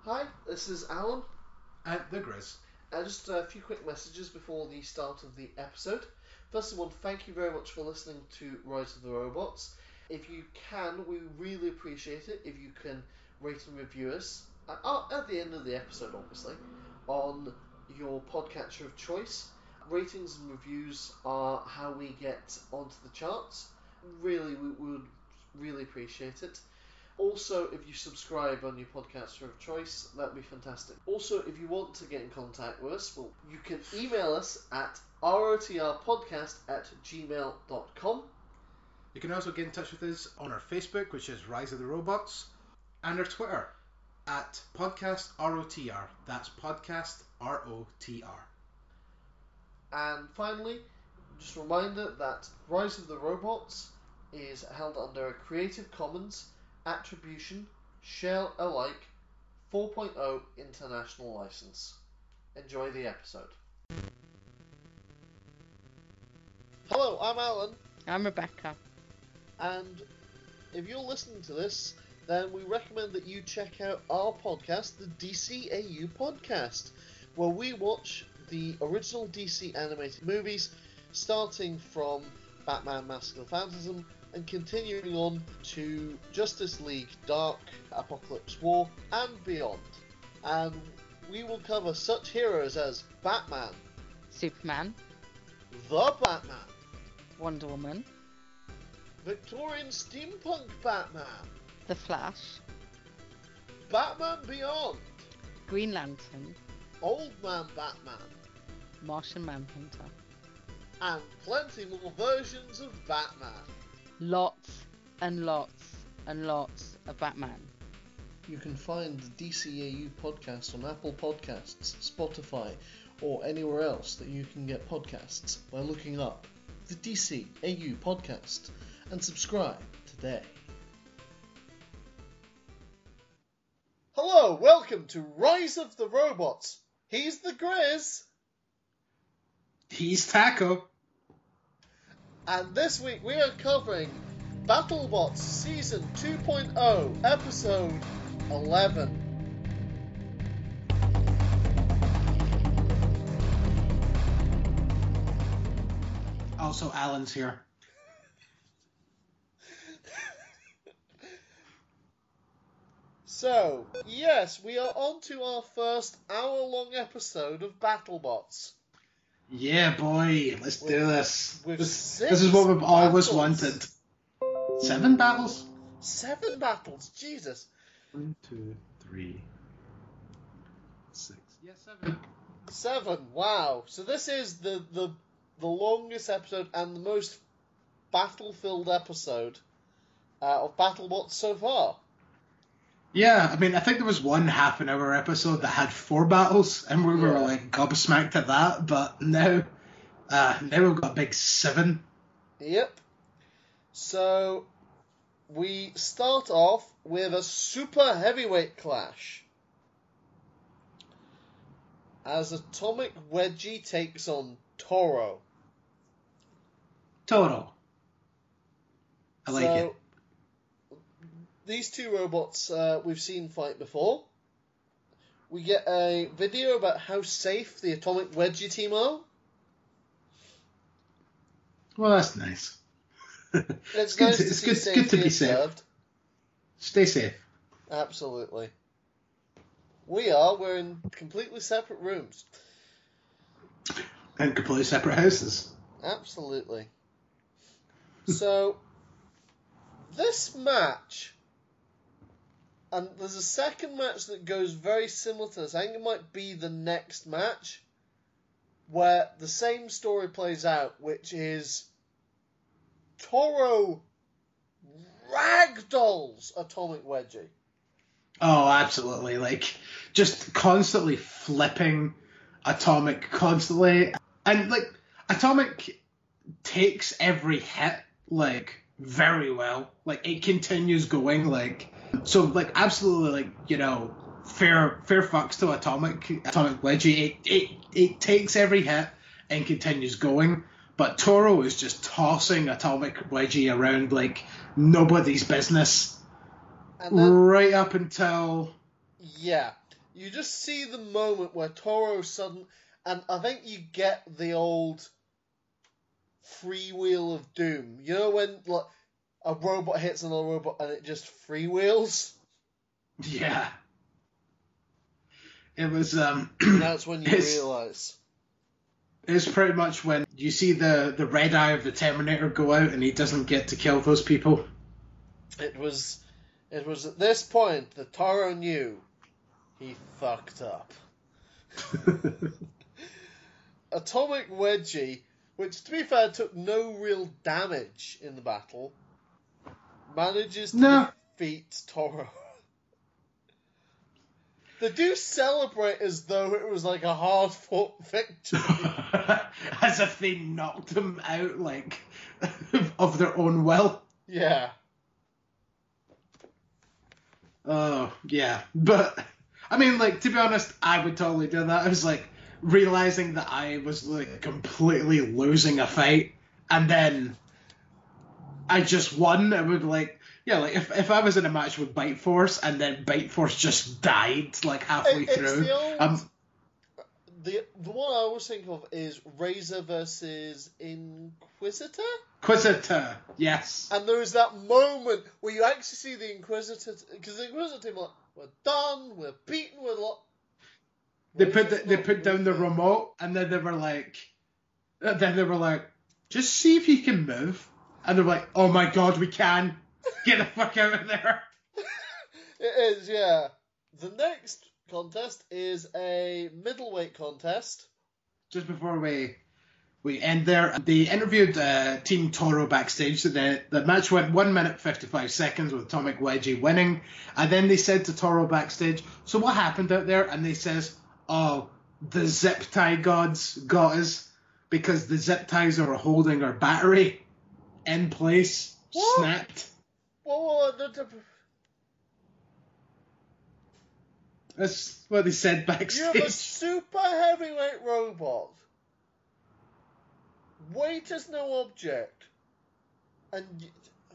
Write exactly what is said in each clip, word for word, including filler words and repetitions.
Hi, this is Alan. And the Grizz. Uh, just a few quick messages before the start of the episode. First of all, thank you very much for listening to Rise of the Robots. If you can, we really appreciate it if you can rate and review us, uh, at the end of the episode obviously, on your podcatcher of choice. Ratings and reviews are how we get onto the charts. Really, we would really appreciate it. Also, if you subscribe on your podcaster of choice, that'd be fantastic. Also, if you want to get in contact with us, well, you can email us at rotrpodcast at gmail dot com. You can also get in touch with us on our Facebook, which is Rise of the Robots, and our Twitter at podcast R O T R. That's podcast R O T R. And finally, just a reminder that Rise of the Robots is held under a Creative Commons Attribution Share Alike four point oh international license. Enjoy the episode. Hello, I'm Alan. I'm Rebecca. And if you're listening to this, then we recommend that you check out our podcast, the D C A U Podcast, where we watch the original D C animated movies, starting from Batman Mask of the Phantasm and continuing on to Justice League Dark, Apocalypse War, and beyond. And we will cover such heroes as Batman, Superman, the Batman, Wonder Woman, Victorian Steampunk Batman, The Flash, Batman Beyond, Green Lantern, Old Man Batman, Martian Manhunter. and plenty more versions of Batman. Lots and lots and lots of Batman. You can find the D C A U podcast on Apple Podcasts, Spotify, or anywhere else that you can get podcasts by looking up the D C A U podcast and subscribe today. Hello, welcome to Rise of the Robots. He's the Grizz. He's Taco. And this week we are covering BattleBots Season two point oh, Episode eleven. Also, Alan's here. So, yes, we are on to our first hour-long episode of BattleBots. Yeah, boy, let's With- do this. with This, six this is what we've always battles. wanted. Seven battles? Seven battles, Jesus. One, two, three, six. Yeah, seven. Seven, wow. So this is the, the, the longest episode and the most battle-filled episode uh, of BattleBots so far. Yeah, I mean, I think there was one half an hour episode that had four battles, and we were Yeah. like gobsmacked at that. But now, uh, now we've got a big seven. Yep. So, we start off with a super heavyweight clash. As Atomic Wedgie takes on Toro. Total. I like so, it. These two robots uh, we've seen fight before. We get a video about how safe the Atomic Wedgie team are. Well, that's nice. It's, good nice to- to it's see good- good safety to be safe. observed. Stay safe. Absolutely. We are. We're in completely separate rooms. And completely separate houses. Absolutely. So, this match, and there's a second match that goes very similar to this. I think it might be the next match, where the same story plays out, which is Toro ragdolls Atomic Wedgie. Oh, absolutely. Like, just constantly flipping Atomic, constantly. And, like, Atomic takes every hit, like, very well. Like, it continues going, like... So, like, absolutely, like, you know, fair fair fucks to Atomic, Atomic Wedgie. It, it, it takes every hit and continues going. But Toro is just tossing Atomic Wedgie around like nobody's business. And then, Right up until... yeah. you just see the moment where Toro sudden, and I think you get the old freewheel of doom. You know when like a robot hits another robot and it just freewheels? Yeah. It was, um... And that's when you it's, realise. It's pretty much when you see the, the red eye of the Terminator go out and he doesn't get to kill those people. It was... It was at this point that Toro knew he fucked up. Atomic Wedgie, which to be fair took no real damage in the battle, manages to no. defeat Toro. They do celebrate as though it was like a hard-fought victory. As if they knocked him out, like, of their own will. Yeah. Oh, yeah. But, I mean, like, to be honest, I would totally do that. I was, like, realizing that I was, like, completely losing a fight, and then I just won. I would, like, yeah, like, if, if I was in a match with Bite Force, and then Bite Force just died, like, halfway it, it's through. The, old, um, the, the one I always think of is Razor versus Inquisitor? Inquisitor, yes. And there is that moment where you actually see the Inquisitor, because the Inquisitor team are like, we're done, we're beaten, we're lot. They put the, they put down the remote, and then they were like, then they were like, just see if you can move. And they're like, oh my god, we can. Get the fuck out of there. It is, yeah. The next contest is a middleweight contest. Just before we we end there, they interviewed uh, Team Toro backstage. The, the match went one minute fifty-five seconds with Atomic Wedgie winning. And then they said to Toro backstage, so what happened out there? And they says, oh, the zip tie gods got us because the zip ties are holding our battery in place. What? Snapped. Whoa, whoa, whoa. That's what they said backstage. You have a super heavyweight robot. Weight is no object. And... You...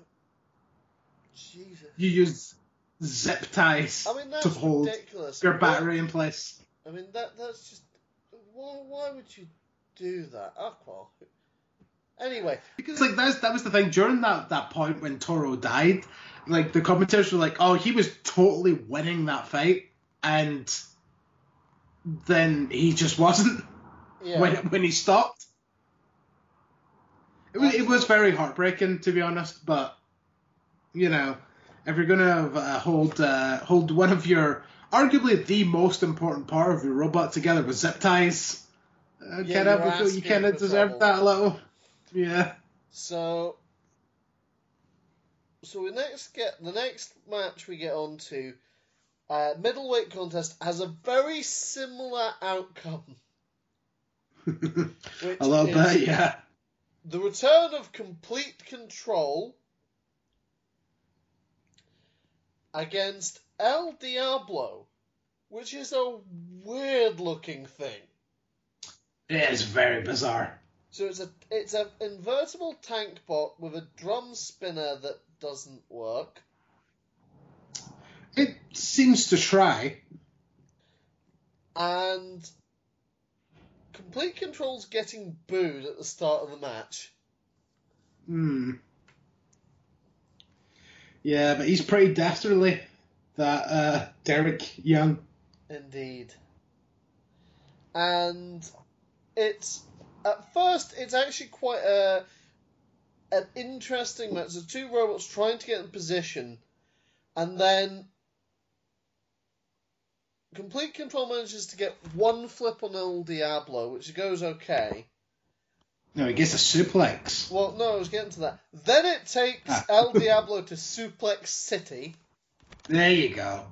Jesus. You use zip ties I mean, that's to hold ridiculous. your battery Why... in place. I mean, that that's just... Why, why would you do that? Oh, well... Anyway, because like that's that was the thing during that, that point when Toro died, like the commentators were like, "Oh, he was totally winning that fight," and then he just wasn't yeah. when when he stopped. It was it was very heartbreaking, to be honest. But you know, if you're gonna uh, hold uh, hold one of your arguably the most important part of your robot together with zip ties, uh, yeah, kind of you kind of deserve that a little. Yeah. So, so we next get the next match we get on to, uh, middleweight contest has a very similar outcome. a little bit, yeah. The return of Complete Control against El Diablo, which is a weird-looking thing. It is very bizarre. So it's a it's an invertible tank bot with a drum spinner that doesn't work. It seems to try. And Complete Control's getting booed at the start of the match. Hmm. Yeah, but he's pretty dastardly, that uh, Derek Young. Indeed. And it's... At first, it's actually quite a an interesting match. The two robots trying to get in position, and then Complete Control manages to get one flip on El Diablo, which goes okay. No, he gets a suplex. Well, no, I was getting to that. Then it takes ah. El Diablo to Suplex City. There you go.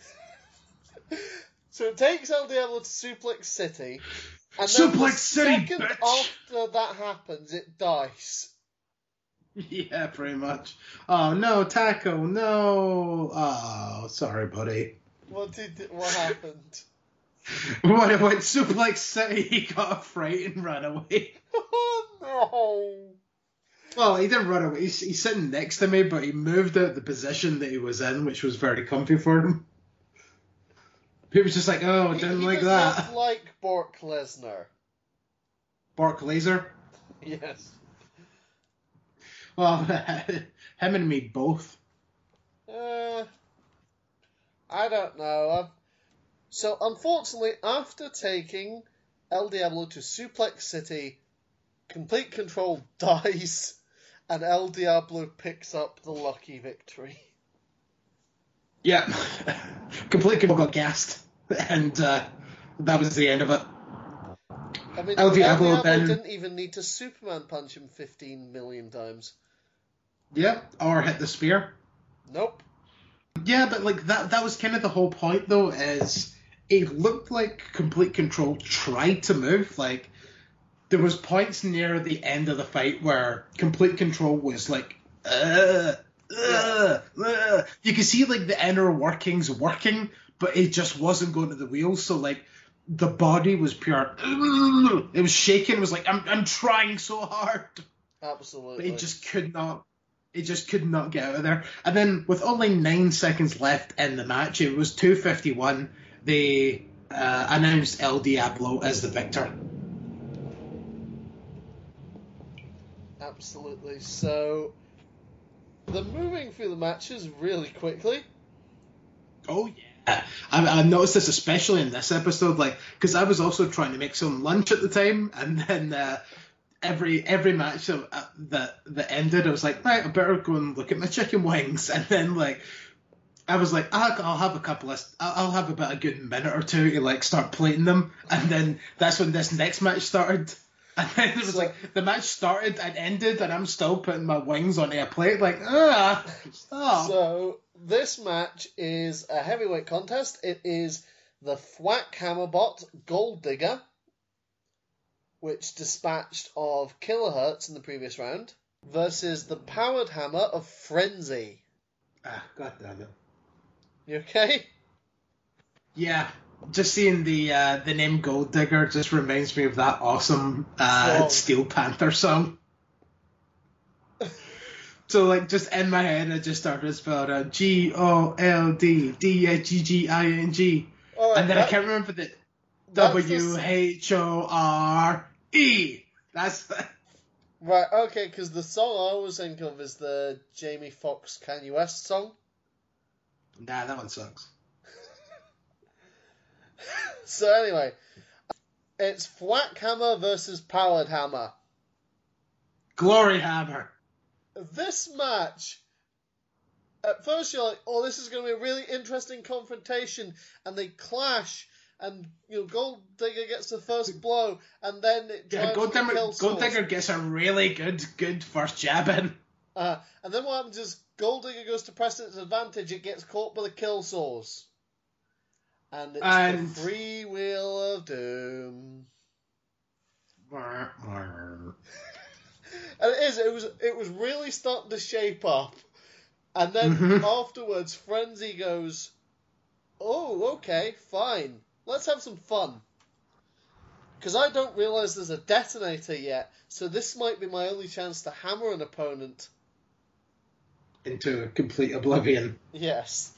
So it takes El Diablo to Suplex City. And Suplex then the City, second bitch! after that happens, it dies. Yeah, pretty much. Oh, no, Taco, no. Oh, sorry, buddy. What did? What happened? When it went Suplex City, he got afraid and ran away. Oh, no. Well, he didn't run away. He's, he's sitting next to me, but he moved out the position that he was in, which was very comfy for him. People just like, oh, He, didn't he like does that. not like Brock Lesnar. Bork Laser. Yes. Well, him and me both. Uh, I don't know. I've... So, unfortunately, after taking El Diablo to Suplex City, Complete Control dies, and El Diablo picks up the lucky victory. Yeah. Complete Control got gassed, and uh, that was the end of it. I mean, El El Diablo Diablo then- didn't even need to Superman punch him fifteen million times. Yeah, or hit the spear. Nope. Yeah, but like that that was kind of the whole point though, is it looked like Complete Control tried to move. Like there was points near the end of the fight where Complete Control was like uh, uh, uh. You could see like the inner workings working, but it just wasn't going to the wheels, so like the body was pure it was shaking, it was like I'm I'm trying so hard. Absolutely. But it just could not. It just could not get out of there. And then with only nine seconds left in the match, it was two fifty-one. They uh, announced El Diablo as the victor. Absolutely. So, they're moving through the matches really quickly. Oh yeah. I, I noticed this especially in this episode, like because I was also trying to make some lunch at the time, and then. Uh, Every every match of, uh, that that ended, I was like, right, I better go and look at my chicken wings, and then like, I was like, I'll, I'll have a couple of, I'll, I'll have about a good minute or two to like start plating them, and then that's when this next match started, and then it was So- like the match started and ended, and I'm still putting my wings onto a plate, like ah, stop. So, this match is a heavyweight contest. It is the Thwack Hammerbot Gold Digger, which dispatched of Kilohertz in the previous round, versus the Powered Hammer of Frenzy. Ah, god damn it. You okay? Yeah, just seeing the uh, the name Gold Digger just reminds me of that awesome uh, Song. Steel Panther song. So like just in my head, I just started spelling out G O L D D G G I N G, All right, and then that- I can't remember the that's the W s- H O R E. That's the... Right, okay, because the song I always think of is the Jamie Foxx Kanye West song. Nah, that one sucks. So anyway, it's Thwack Hammer versus Powered Hammer. Glory Hammer. This match, at first you're like, oh, this is going to be a really interesting confrontation, and they clash, and you know, Gold Digger gets the first blow, and then it Yeah, drives Gold the Digger, kill Gold source. Digger gets a really good good first jab in. Uh, and then what happens is Gold Digger goes to press its advantage, it gets caught by the kill source. And it's And- the free wheel of doom. And it is, it was it was really starting to shape up. And then Mhm. afterwards Frenzy goes, oh, okay, fine. Let's have some fun. Because I don't realise there's a detonator yet, so this might be my only chance to hammer an opponent. Into a complete oblivion. Yes.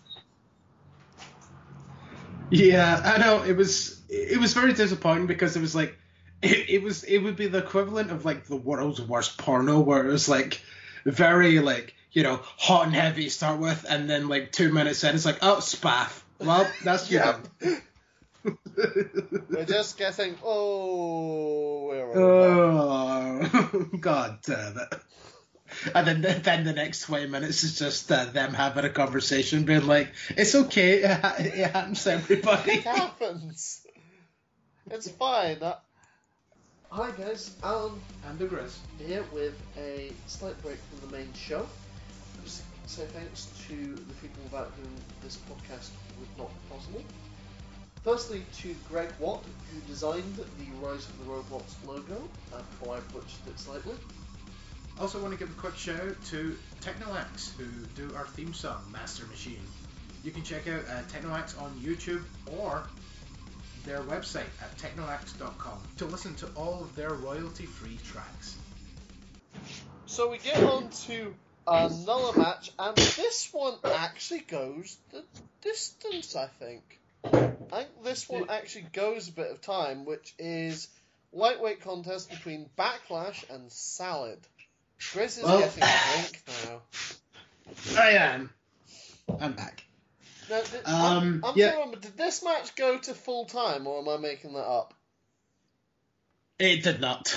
Yeah, I know it was it was very disappointing because it was like it, it was it would be the equivalent of like the world's worst porno where it was like very like, you know, hot and heavy to start with, and then like two minutes in it's like, oh, spaff. Well, that's you Yep. done. We're just getting, oh, we're over. Oh, god damn it. And then, then the next twenty minutes is just uh, them having a conversation, being like, it's okay, it, ha- it happens to everybody. It happens. It's fine. Uh, Hi guys, Alan And the Grizz. here with a slight break from the main show. Just say thanks to the people without whom this podcast would not be possible. Firstly, to Greg Watt, who designed the Rise of the Robots logo, uh, before I butchered it slightly. Also want to give a quick shout out to Technolax, who do our theme song, Master Machine. You can check out uh, Technolax on YouTube or their website at technolax dot com to listen to all of their royalty-free tracks. So we get on to another match, and this one actually goes the distance, I think. I think this one actually goes a bit of time, which is lightweight contest between Backlash and Salad. Chris is Well- getting a drink now. I am. I'm back. Now, did, Um, I'm, I'm yeah. trying to remember, did this match go to full time, or am I making that up? It did not.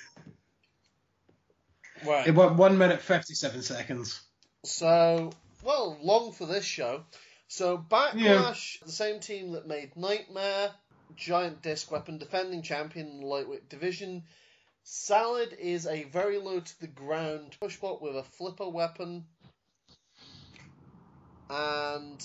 Right. It went one minute fifty-seven seconds. So, well, long for this show. So, Backlash, the same team that made Nightmare, giant disc weapon, defending champion in the lightweight division. Salad is a very low to the ground pushbot with a flipper weapon. And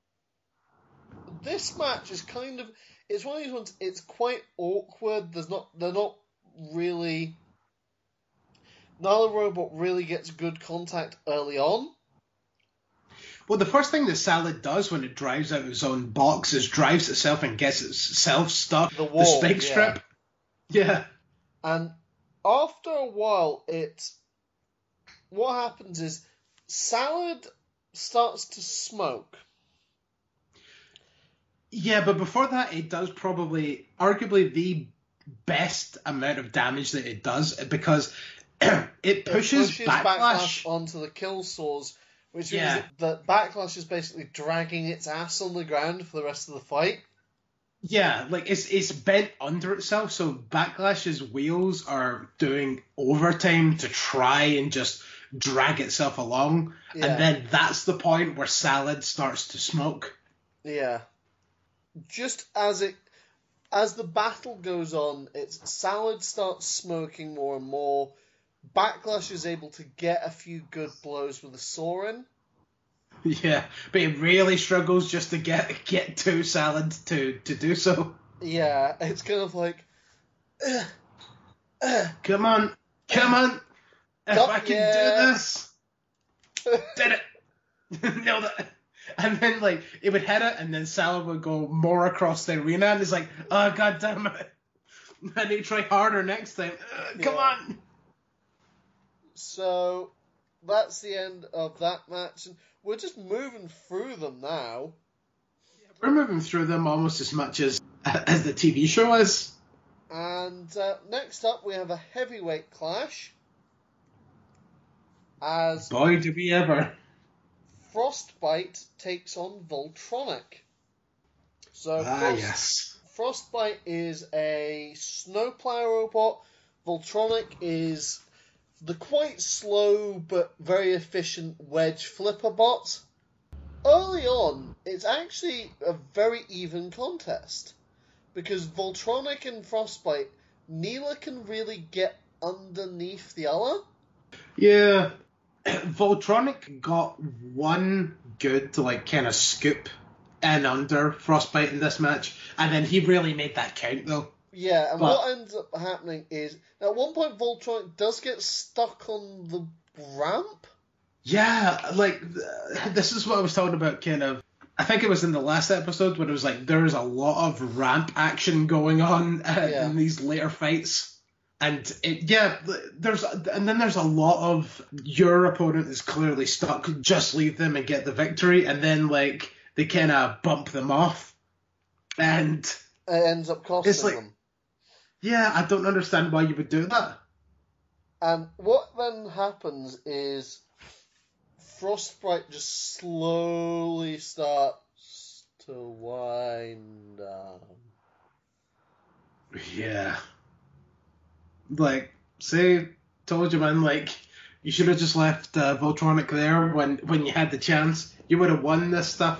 this match is kind of, it's one of these ones, it's quite awkward. There's not, they're not really, neither robot really gets good contact early on. Well, the first thing that Salad does when it drives out its own box is drives itself and gets itself stuck. The wall, spike yeah. strip. Yeah. And after a while, it, what happens is Salad starts to smoke. Yeah, but before that, it does probably, arguably, the best amount of damage that it does because it pushes, it pushes Backlash. onto the kill saws, which Yeah. means that Backlash is basically dragging its ass on the ground for the rest of the fight. Yeah, like it's it's bent under itself, so Backlash's wheels are doing overtime to try and just drag itself along, Yeah. and then that's the point where Salad starts to smoke. Yeah. Just as it, as the battle goes on, its Salad starts smoking more and more. Backlash is able to get a few good blows with a saw in. Yeah, but it really struggles just to get get to Salad to, to do so. Yeah, it's kind of like, "Ugh, ugh." Come on, come on, if Come- I can yeah. do this, did it, nailed it. And then like it would hit it, and then Salad would go more across the arena, and it's like, oh god damn it, I need to try harder next time. Ugh, come Yeah. on. So that's the end of that match, and we're just moving through them now. We're moving through them almost as much as as the T V show is. And uh, next up, we have a heavyweight clash as Boy, do we ever. Frostbite takes on Voltronic. So Ah, Frost- yes. Frostbite is a snowplow robot. Voltronic is the quite slow but very efficient wedge flipper bot. Early on, it's actually a very even contest because Voltronic and Frostbite, neither can really get underneath the other. Yeah. Voltronic got one good to like kind of scoop in under Frostbite in this match, and then he really made that count though. Yeah, and But- what ends up happening is at one point Voltronic does get stuck on the ramp. Yeah, like th- this is what I was talking about. Kind of, I think it was in the last episode when it was like there's a lot of ramp action going on uh, Yeah. in these later fights, and it, yeah, there's and then there's a lot of your opponent is clearly stuck. Just leave them and get the victory, and then like they kind of bump them off, and It ends up costing It's like- them. yeah, I don't understand why you would do that. And what then happens is Frostbite just slowly starts to wind down. Yeah. Like, say, told you, man, like, you should have just left uh, Voltronic there when, when you had the chance. You would have won this stuff.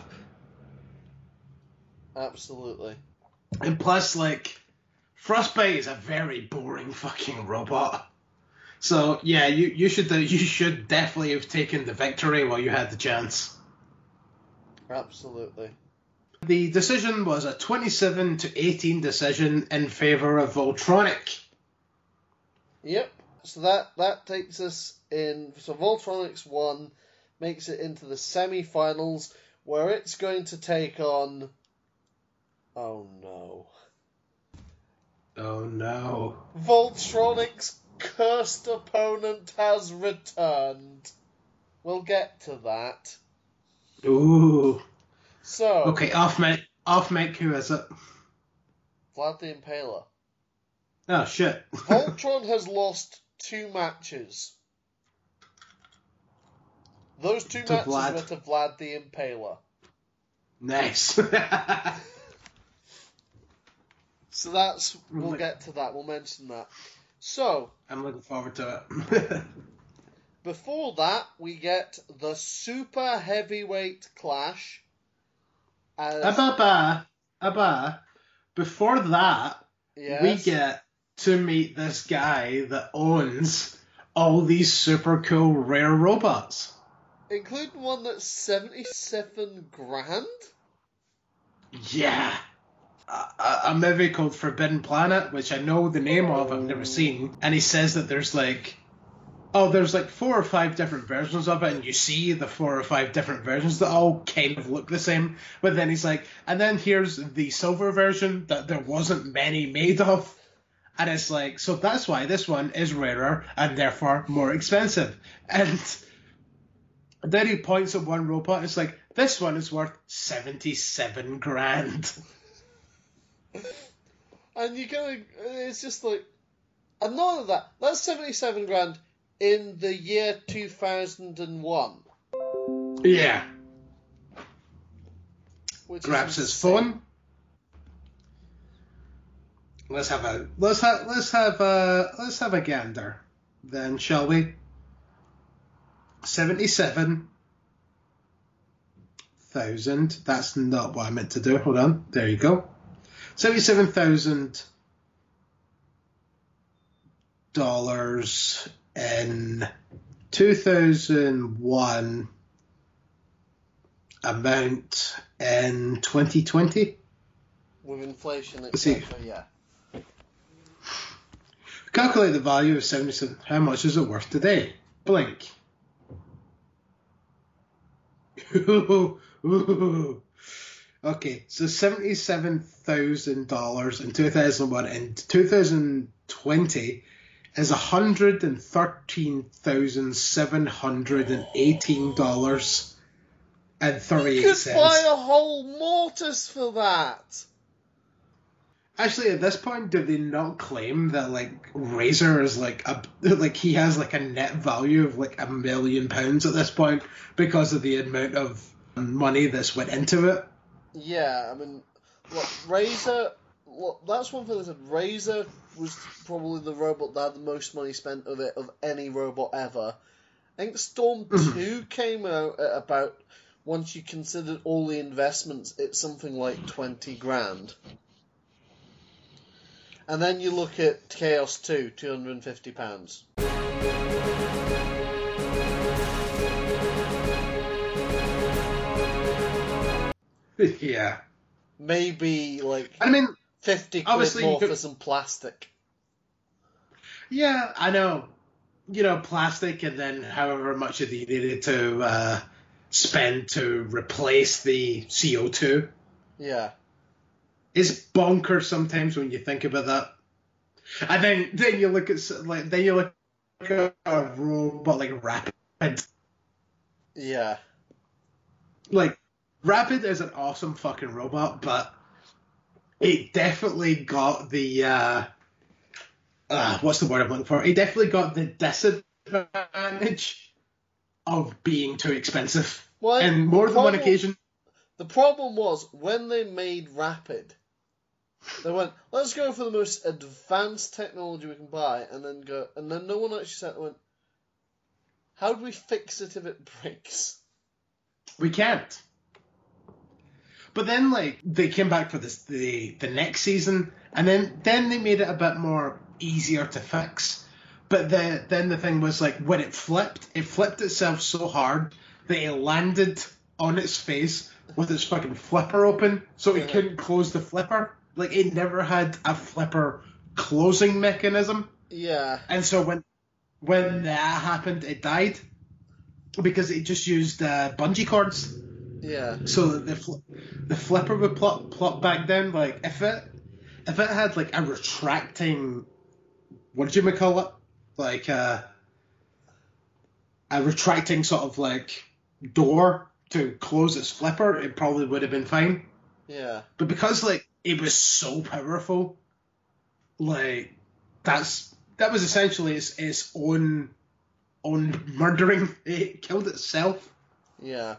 Absolutely. And plus, like, Frostbite is a very boring fucking robot. So, yeah, you, you should uh, you should definitely have taken the victory while you had the chance. Absolutely. The decision was a twenty-seven to eighteen decision in favour of Voltronic. Yep. So that, that takes us in. So Voltronic's won, makes it into the semi-finals, where it's going to take on. Oh no. Oh no. Voltronic's cursed opponent has returned. We'll get to that. Ooh. So, Okay, off mic. Off mic, who is it? Vlad the Impaler. Oh, shit. Voltron has lost two matches. Those two To matches Vlad. were to Vlad the Impaler. Nice. So that's, we'll Like- get to that, we'll mention that. So, I'm looking forward to it. before that, we get the Super Heavyweight Clash. As, Abba, Abba, before that, yes, we get to meet this guy that owns all these super cool rare robots. including one that's seventy-seven grand? Yeah. A, a movie called Forbidden Planet, which I know the name of, I've never seen. And he says that there's like, oh, there's like four or five different versions of it, and you see the four or five different versions that all kind of look the same. But then he's like, and then here's the silver version that there wasn't many made of. And it's like, so that's why this one is rarer and therefore more expensive. And then he points at one robot, it's like, this one is worth seventy-seven grand. And you go, it's just like, and none of that. That's seventy-seven grand in the year two thousand one. Yeah. Which Grabs is his insane. phone. Let's have a let's have let's have a let's have a gander, then, shall we? Seventy-seven thousand. That's not what I meant to do. Hold on. There you go. Seventy-seven thousand dollars in two thousand one. Amount in twenty twenty. With inflation, Let's see. et cetera, yeah. Calculate the value of seventy-seven. How much is it worth today? Blink. Ooh, ooh. Okay, so seventy-seven thousand dollars in two thousand one and two thousand twenty is one hundred thirteen thousand seven hundred eighteen dollars and You thirty-eight could cents. buy a whole mortise for that. Actually, at this point, do they not claim that like Razor is like a like he has like a net value of like a million pounds at this point because of the amount of money that's went into it? Yeah, I mean, look, Razor. Look, that's one thing I said. Razor was probably the robot that had the most money spent of it of any robot ever. I think Storm two came out at about, once you considered all the investments, it's something like twenty grand. And then you look at Chaos two, two hundred fifty pounds. Yeah. Maybe like I mean, fifty quid obviously you more could- for some plastic. yeah, I know. You know, plastic and then however much you needed to uh, spend to replace the C O two. Yeah. It's bonkers sometimes when you think about that. And then, then you look at s- like then you look at a robot like Rapid. Yeah. Like Rapid is an awesome fucking robot, but it definitely got the uh, uh what's the word I'm looking for? It definitely got the disadvantage of being too expensive. Well, And more the than one problem- occasion. The problem was when they made Rapid, they went, let's go for the most advanced technology we can buy, and then go, and then no one actually said, went, how do we fix it if it breaks? We can't. But then, like, they came back for this the the next season, and then then they made it a bit more easier to fix. But the then the thing was like when it flipped, it flipped itself so hard that it landed on its face with its fucking flipper open, so it Yeah. couldn't close the flipper. Like it never had a flipper closing mechanism, Yeah. and so when when that happened, it died because it just used uh, bungee cords. Yeah. So that the fl- the flipper would plop plop back down. Like if it if it had like a retracting, what did you call it? Like a a retracting sort of like door to close its flipper, it probably would have been fine. Yeah. But because like it was so powerful, like that's that was essentially its its own own murdering. It killed itself. Yeah.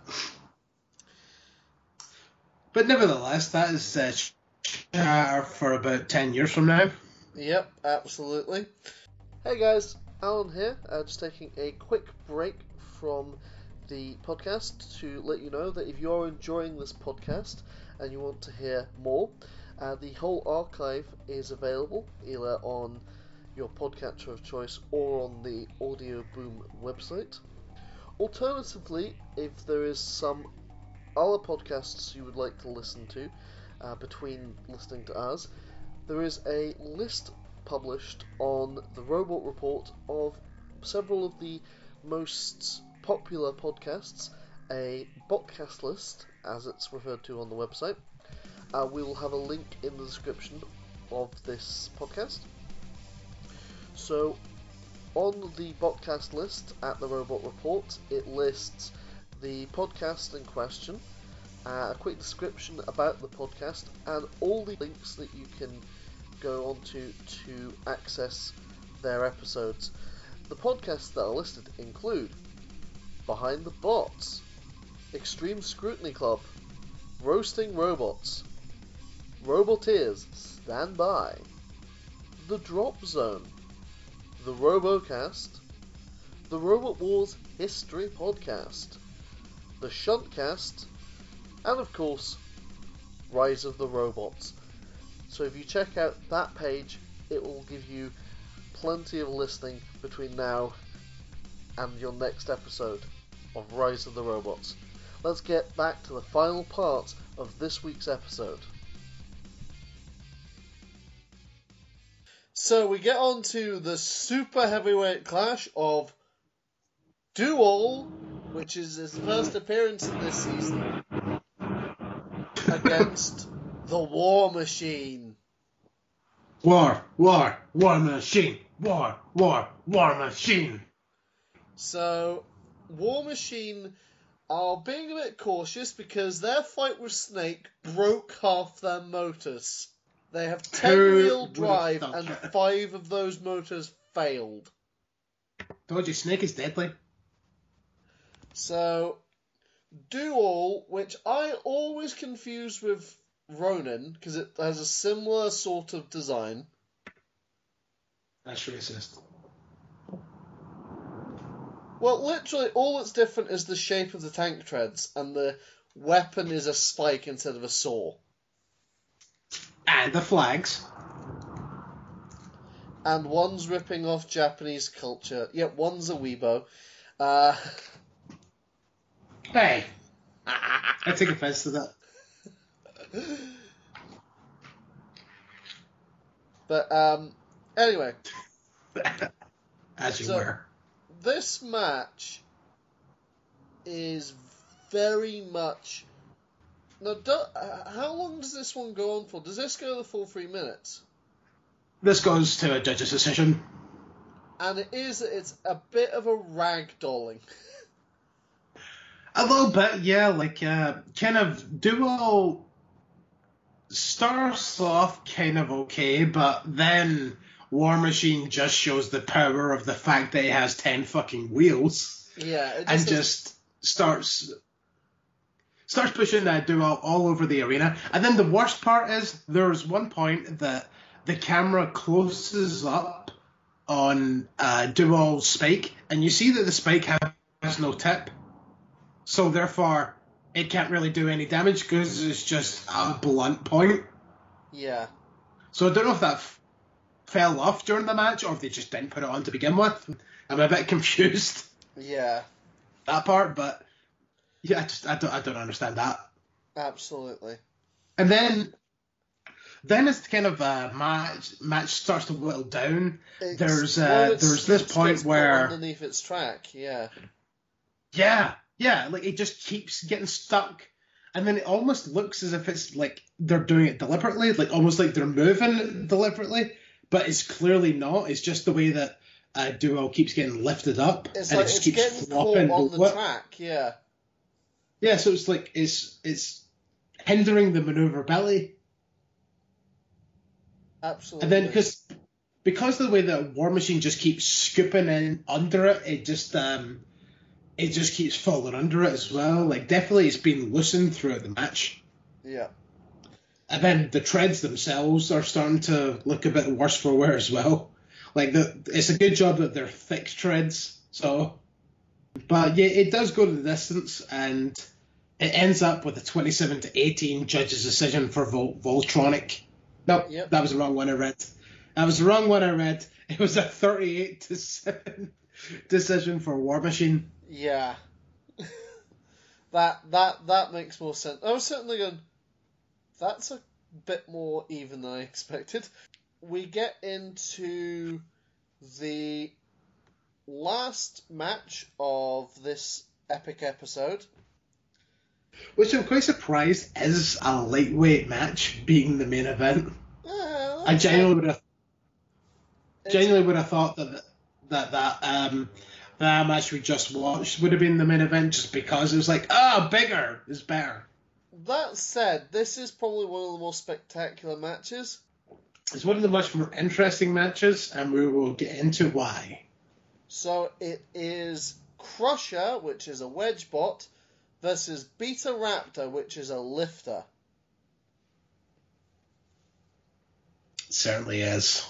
But nevertheless, that is uh, chatter for about ten years from now. Yep, absolutely. Hey guys, Alan here, uh, just taking a quick break from the podcast to let you know that if you're enjoying this podcast and you want to hear more, uh, the whole archive is available either on your podcatcher of choice or on the Audio Boom website. Alternatively, if there is some other podcasts you would like to listen to uh, between listening to us, there is a list published on the Robot Report of several of the most popular podcasts, a podcast list, as it's referred to on the website. Uh, we will have a link in the description of this podcast. So, on the podcast list at the Robot Report, it lists the podcast in question, uh, a quick description about the podcast, and all the links that you can go onto to access their episodes. The podcasts that are listed include Behind the Bots, Extreme Scrutiny Club, Roasting Robots, Roboteers, Stand By, The Drop Zone, The Robocast, The Robot Wars History Podcast, The Shuntcast, and of course, Rise of the Robots. So if you check out that page, it will give you plenty of listening between now and your next episode of Rise of the Robots. Let's get back to the final part of this week's episode. So we get on to the super heavyweight clash of Duol, which is his first appearance in this season, against the War Machine. War, war, war machine, war, war, war machine. So, War Machine are being a bit cautious because their fight with Snake broke half their motors. They have ten wheel drive and five of those motors failed. Told you, Snake is deadly. So, Dual, which I always confuse with Ronin because it has a similar sort of design. That's racist. Well, literally, all that's different is the shape of the tank treads, and the weapon is a spike instead of a saw. And the flags. And one's ripping off Japanese culture. Yep, one's a weebo. Uh, hey! I take offense to that. But, um, anyway. As you so, were. This match is very much... Now, do, uh, how long does this one go on for? Does this go the full three minutes? This goes to a judge's decision. And it is, it's a bit of a ragdolling. A little bit, yeah, like, uh, kind of Duo starts off kind of okay, but then War Machine just shows the power of the fact that it has ten fucking wheels. Yeah, it just and is... just starts starts pushing that Duo all over the arena. And then the worst part is there's one point that the camera closes up on uh, Duo's spike, and you see that the spike has no tip. So therefore, it can't really do any damage because it's just a blunt point. Yeah. So I don't know if that f- fell off during the match or if they just didn't put it on to begin with. I'm a bit confused. Yeah. That part, but yeah, I just I don't I don't understand that. Absolutely. And then, then as kind of a match match starts to whittle down, It's, there's uh, well, it's- there's this it's- point it's caught where underneath its track, yeah. yeah. Yeah, like it just keeps getting stuck, and then it almost looks as if it's like they're doing it deliberately, like almost like they're moving deliberately, but it's clearly not. It's just the way that uh, Duo keeps getting lifted up, It's and like it just it's keeps getting flopping. caught on the What- track, yeah. Yeah, so it's like it's it's hindering the maneuverability. Absolutely. And then because because of the way that War Machine just keeps scooping in under it, it just um it just keeps falling under it as well. Like definitely it's been loosened throughout the match. Yeah. And then the treads themselves are starting to look a bit worse for wear as well. Like the it's a good job that they're thick treads. So, but yeah, it does go to the distance, and it ends up with a twenty-seven to eighteen judges' decision for Vol- Voltronic. No, Yep. that was the wrong one I read. That was the wrong one I read. It was a thirty-eight to seven decision for War Machine. Yeah. that that that makes more sense. I was certainly going, that's a bit more even than I expected. We get into the last match of this epic episode. Which I'm quite surprised is a lightweight match being the main event. Uh, I genuinely would have it's- genuinely would have thought that that that um that match we just watched would have been the main event just because it was like, ah, bigger is better. That said, this is probably one of the most spectacular matches. It's one of the much more interesting matches, and we will get into why. So it is Crusher, which is a wedge bot, versus Beta Raptor, which is a lifter. It certainly is.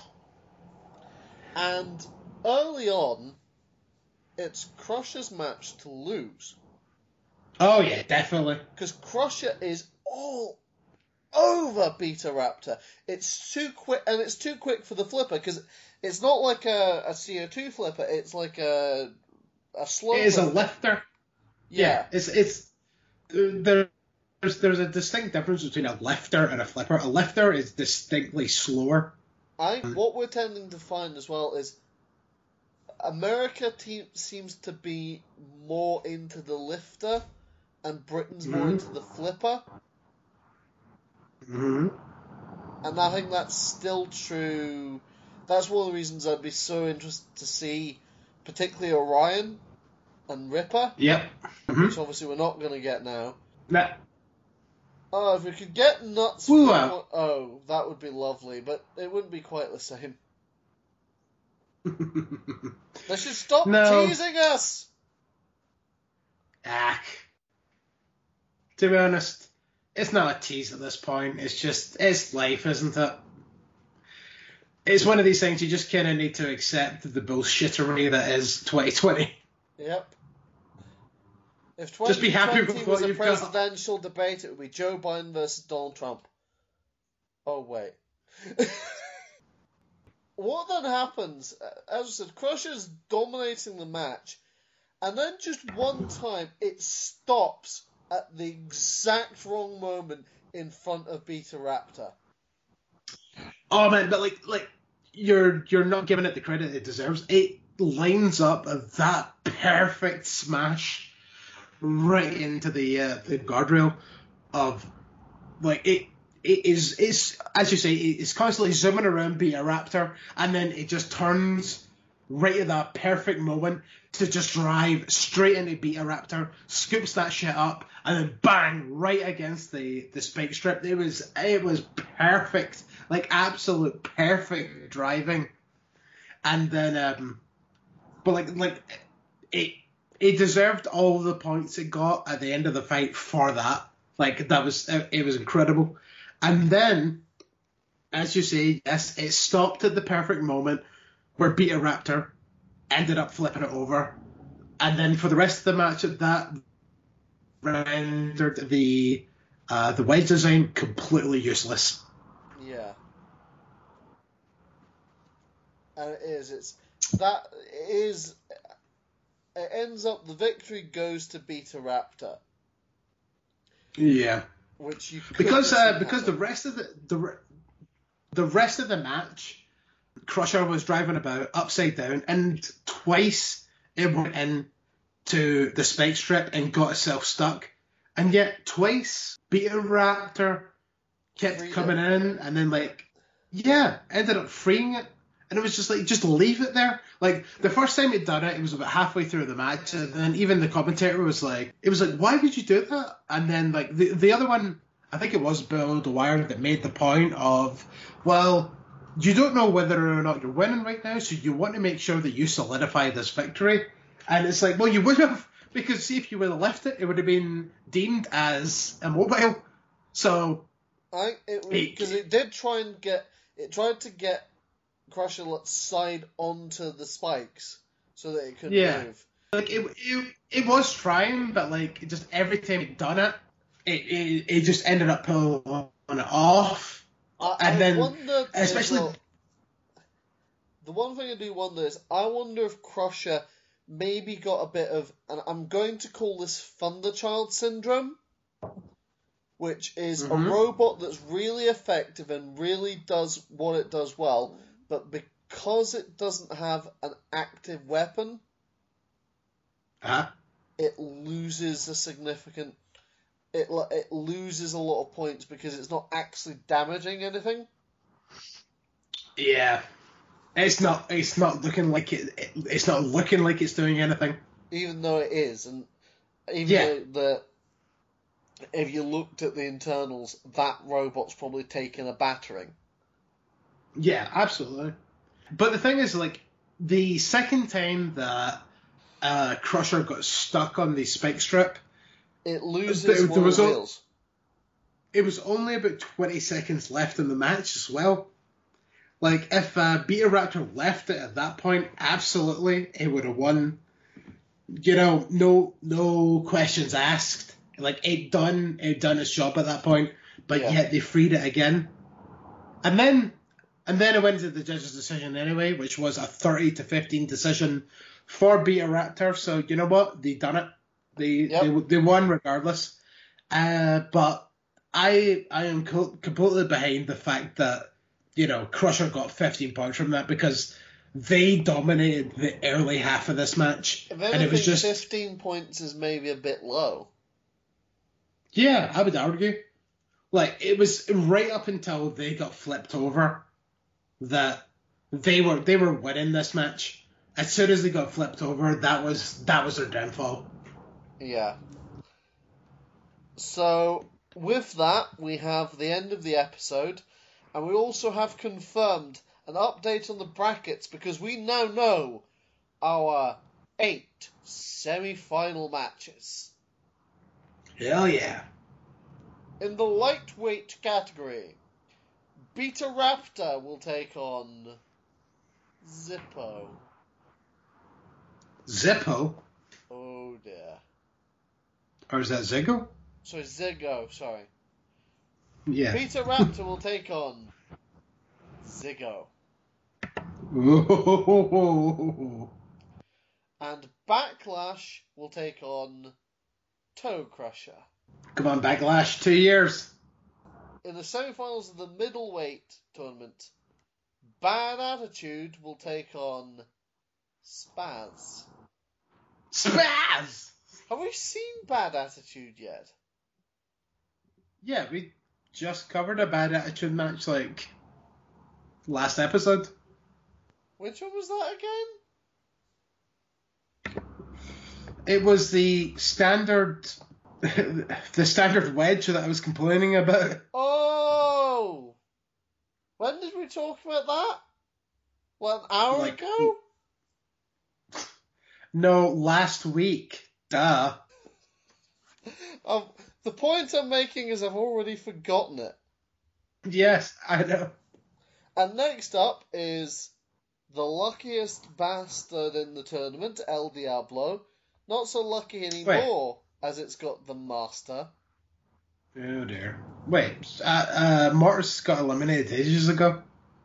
And early on, it's Crusher's match to lose. Oh yeah, definitely. Because Crusher is all over Beta Raptor. It's too quick, and it's too quick for the flipper, because it's not like a, a C O two flipper, it's like a a slow It is a flipper. lifter. Yeah. It's it's there. There's there's a distinct difference between a lifter and a flipper. A lifter is distinctly slower. I what we're tending to find as well is America te- seems to be more into the lifter, and Britain's more Mhm. into the flipper. Mm-hmm. And I think that's still true. That's one of the reasons I'd be so interested to see, particularly Orion and Ripper, Yep. Mm-hmm. which obviously we're not going to get now. Nah. Oh, if we could get Nuts Woo, from- uh. oh, that would be lovely, but it wouldn't be quite the same. They should stop No. teasing us! Ah. To be honest, it's not a tease at this point. It's just, it's life, isn't it? It's one of these things you just kind of need to accept the bullshittery that is twenty twenty. Yep. If Just be happy twenty twenty with was what a you've got. presidential debate, it would be Joe Biden versus Donald Trump. Oh, wait. What then happens, uh, as I said, Crusher's dominating the match, and then just one time it stops at the exact wrong moment in front of Beta Raptor. Oh man, but like, like you're you're not giving it the credit it deserves. It lines up a, that perfect smash right into the uh, the guardrail of like it. It is is as you say, it's constantly zooming around Beta Raptor, and then it just turns right at that perfect moment to just drive straight into Beta Raptor, scoops that shit up, and then bang right against the, the spike strip. It was it was perfect, like absolute perfect driving, and then um, but like like it it deserved all the points it got at the end of the fight for that. Like that was it, it was incredible. And then, as you say, yes, it stopped at the perfect moment where Beta Raptor ended up flipping it over. And then for the rest of the match, that rendered the uh, the wedge design completely useless. Yeah. And it is. It's that it is. It ends up the victory goes to Beta Raptor, Yeah. which you couldn't Because have uh, seen because the happen. rest of the the re- the rest of the match, Crusher was driving about upside down, and twice it went in to the spike strip and got itself stuck, and yet twice Beta Raptor kept Freed coming it. in, and then like yeah, ended up freeing it, and it was just like just leave it there. Like the first time he'd done it, it was about halfway through the match, and then even the commentator was like, it was like, why would you do that? And then like the the other one, I think it was Bill Dwyer that made the point of, well, you don't know whether or not you're winning right now, so you want to make sure that you solidify this victory. And it's like, well, you would have, because see, if you would have left it, it would have been deemed as immobile. So, I it because it, it did try and get it tried to get Crusher side onto the spikes so that it could yeah. move. Like it, it, it was trying, but like just every time it done it, it, it, it just ended up pulling it off. I, and I then, wonder, especially well, the one thing I do wonder is, I wonder if Crusher maybe got a bit of, and I'm going to call this Thunderchild syndrome, which is mm-hmm. a robot that's really effective and really does what it does well, but because it doesn't have an active weapon, uh-huh. it loses a significant, it it loses a lot of points because it's not actually damaging anything. Yeah. It's not. It's not looking like it, it. It's not looking like it's doing anything. Even though it is, and even yeah. though the, if you looked at the internals, that robot's probably taken a battering. Yeah, absolutely. But the thing is, like, the second time that uh, Crusher got stuck on the spike strip, it loses there, one there was of the wheels. O- it was only about twenty seconds left in the match as well. Like, if uh, Beta Raptor left it at that point, absolutely, it would have won. You know, no no questions asked. Like, it done it done its job at that point, but yeah. yet they freed it again. And then and then it went to the judge's decision anyway, which was a thirty to fifteen decision for Beta Raptor. So, you know what? They done it. They yep. they, they won regardless. Uh, but I I am co- completely behind the fact that, you know, Crusher got fifteen points from that because they dominated the early half of this match. If anything, and it was just fifteen points is maybe a bit low. Yeah, I would argue. Like, it was right up until they got flipped over that they were they were winning this match. As soon as they got flipped over, that was that was their downfall. Yeah. So with that, we have the end of the episode. And we also have confirmed an update on the brackets because we now know our eight semi-final matches. Hell yeah. In the lightweight category, Beta Raptor will take on Zippo. Zippo? Oh dear. Or is that Ziggo? Sorry, Ziggo, sorry. Yeah. Beta Raptor will take on Ziggo. Ooh. And Backlash will take on Toe Crusher. Come on, Backlash, two years. In the semi-finals of the middleweight tournament, Bad Attitude will take on Spaz. Spaz! Have we seen Bad Attitude yet? Yeah, we just covered a Bad Attitude match, like, last episode. Which one was that again? It was the standard, the standard wedge that I was complaining about. Oh! When did we talk about that? What, an hour like, ago? No, last week. Duh. um, the point I'm making is I've already forgotten it. Yes, I know. And next up is the luckiest bastard in the tournament, El Diablo. Not so lucky anymore, Wait. as it's got the Master. Oh dear. Wait, uh, uh, Mortis got eliminated ages ago?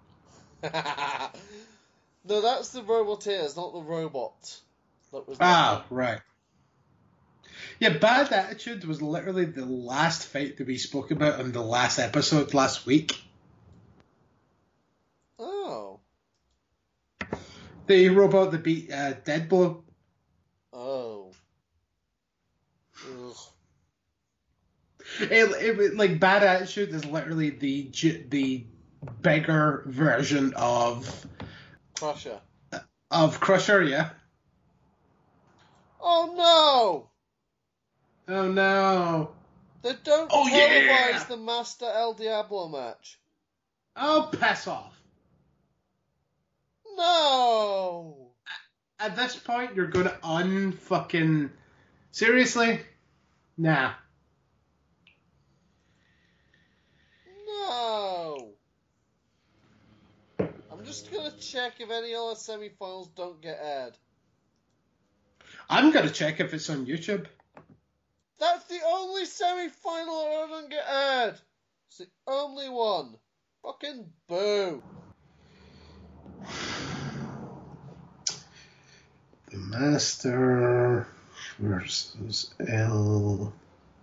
No, that's the Roboteers, not the robot. That was ah, right. Yeah, Bad Attitude was literally the last fight that we spoke about in the last episode last week. Oh. The robot that beat uh, Deadblow. Oh. Ugh. It, it, like, Bad Attitude is literally the the bigger version of Crusher. Of Crusher, yeah. Oh no! Oh no! They don't Oh, televise yeah! the Master El Diablo match. Oh, piss off. No! At this point, you're gonna unfucking... Seriously? Nah. No! I'm just gonna check if any other semi-finals don't get aired. I'm gonna check if it's on YouTube. That's the only semi-final that doesn't get aired. It's the only one. Fucking boo. The Master versus El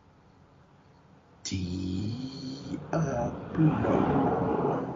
Diablo.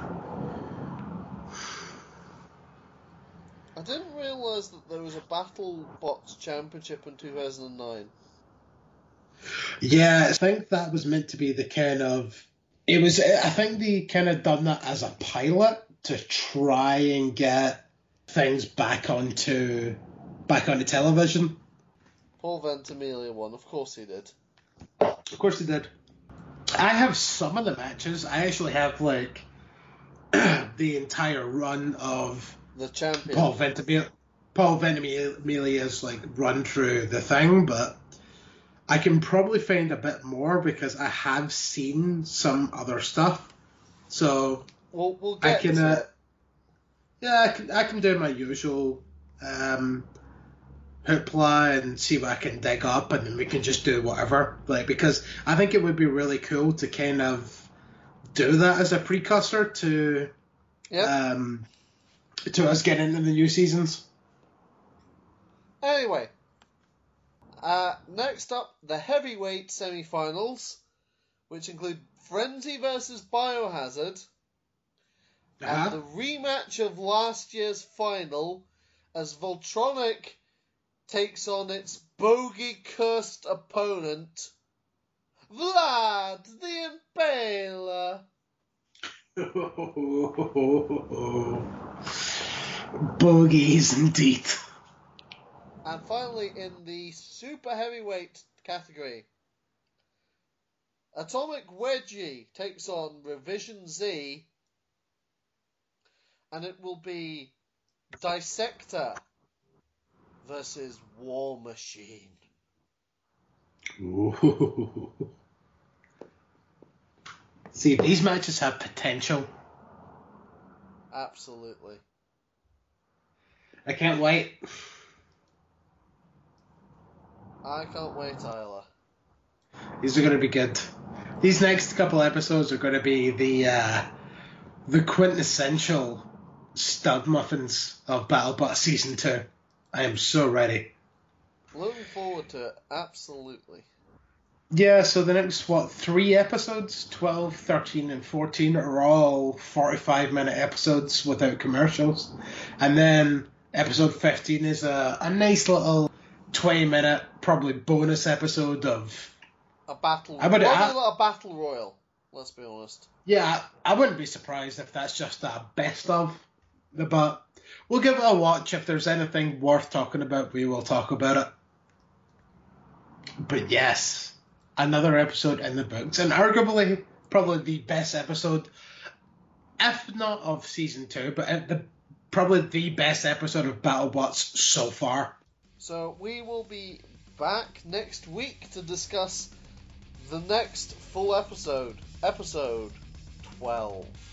I didn't realise that there was a Battle Box Championship in two thousand nine. Yeah, I think that was meant to be the kind of... It was. I think they kind of done that as a pilot to try and get things back onto back onto television. Paul Ventimiglia won, of course he did. Of course they did. I have some of the matches. I actually have like the entire run of The champion. Paul Ventimiglia, Paul Ventimiglia's like run through the thing, but I can probably find a bit more because I have seen some other stuff. So We'll, we'll I get can, to uh, it. yeah, I can I can do my usual um, hoopla and see what I can dig up, and then we can just do whatever. Like, because I think it would be really cool to kind of do that as a precursor to Yep. um, to us getting into the new seasons. Anyway, uh, next up, the heavyweight semi-finals, which include Frenzy versus Biohazard, Uh-huh. and the rematch of last year's final, as Voltronic takes on its bogey-cursed opponent, Vlad the Impaler. Bogies indeed. And finally, in the super heavyweight category, Atomic Wedgie takes on Revision Z, and it will be Dissector versus War Machine. Ooh. See, these matches have potential. Absolutely. I can't wait. I can't wait either. These are going to be good. These next couple episodes are going to be the uh, the quintessential stud muffins of BattleBot Season two. I am so ready. Looking forward to it, absolutely. Yeah, so the next, what, three episodes? twelve, thirteen, and fourteen are all forty-five minute episodes without commercials. And then episode fifteen is a, a nice little twenty minute, probably bonus episode of... A battle, I would- probably I- a battle royal, let's be honest. Yeah, I wouldn't be surprised if that's just a best of. But we'll give it a watch. If there's anything worth talking about, we will talk about it. But yes, another episode in the books, and arguably probably the best episode, if not of season two, but the probably the best episode of BattleBots so far. So we will be back next week to discuss the next full episode, episode twelve.